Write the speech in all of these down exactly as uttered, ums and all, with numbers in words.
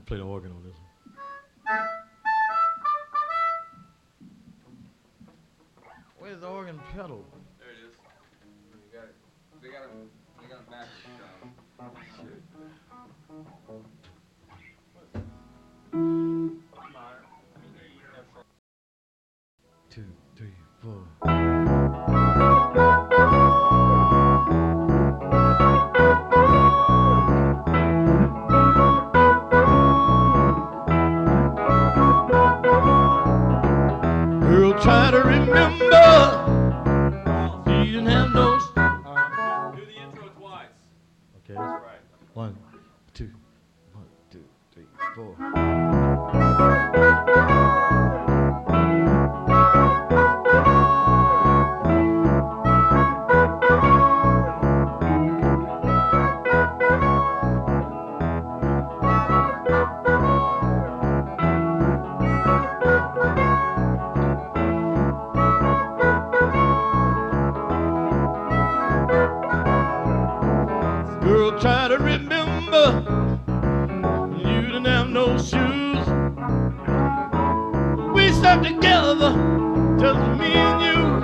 play the organ on this one. Where's the organ pedal? There it is. You got it. They got it. They got it backwards. Shit. Two, three, four. Girl, try to remember. You didn't have no. Uh, do the intro twice. Okay. That's right. One, two, one, two, three, four. Girl, try to remember. You didn't have no shoes. We stuck together, just me and you.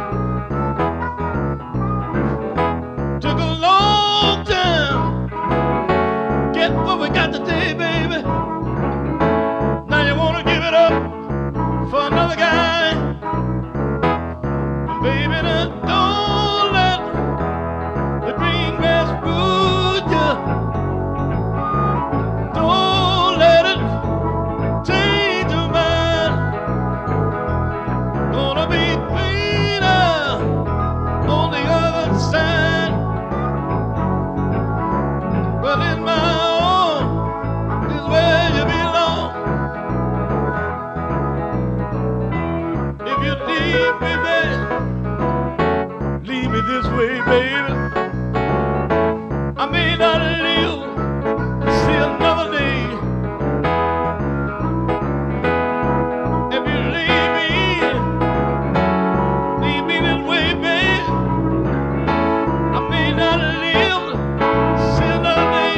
Took a long time. Get what we got today, baby. Now you wanna give it up for another guy. Baby, now don't let the green grass fool you. Don't let it change your mind. Gonna be cleaner on the other side. But in my arms is where you belong. If you leave me, baby, leave me this way, baby. I may not live to see another day. If you leave me, leave me this way, baby. I may not live to see another day.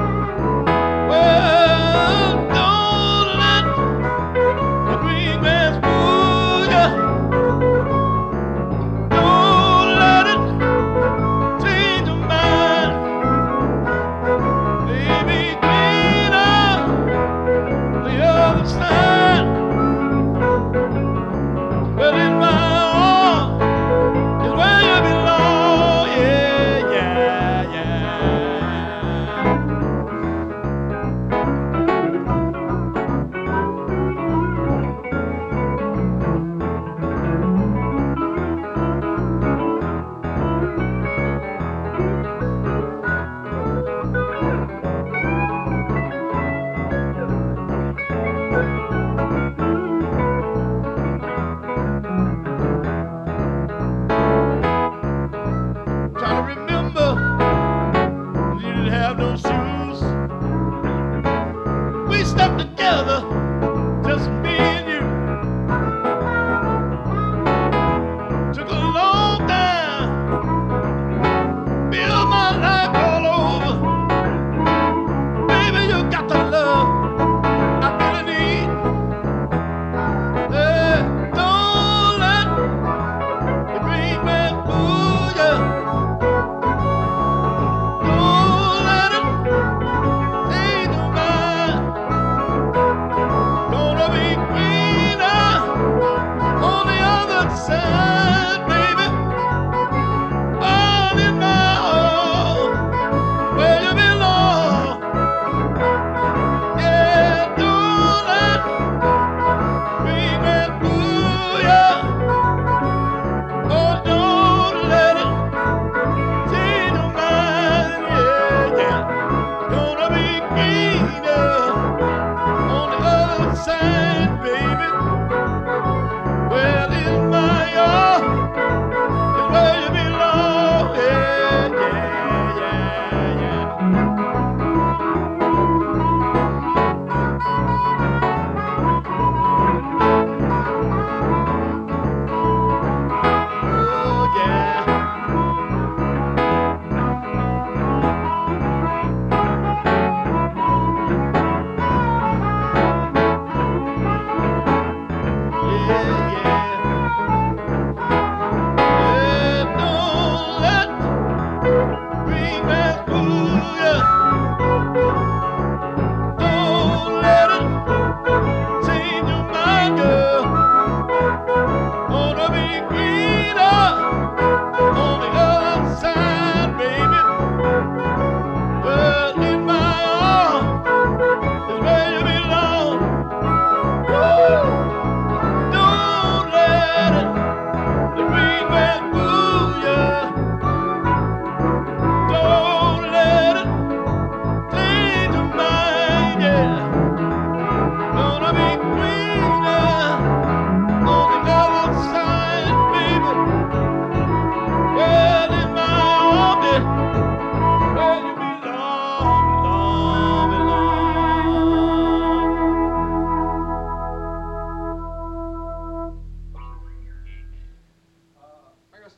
Well, don't let the green grass fool ya. Don't let it change your mind. Baby, clean up the other side. But in my arms is where you belong. Yeah, yeah, yeah. Try to remember you didn't have no shoes. We stuck together, just me and you. Took a long time, build my life all over. Baby, you got the love I really need. Eh, don't let the green man fool you. Don't let it change your mind.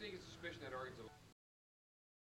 sneaking suspicion that organ's a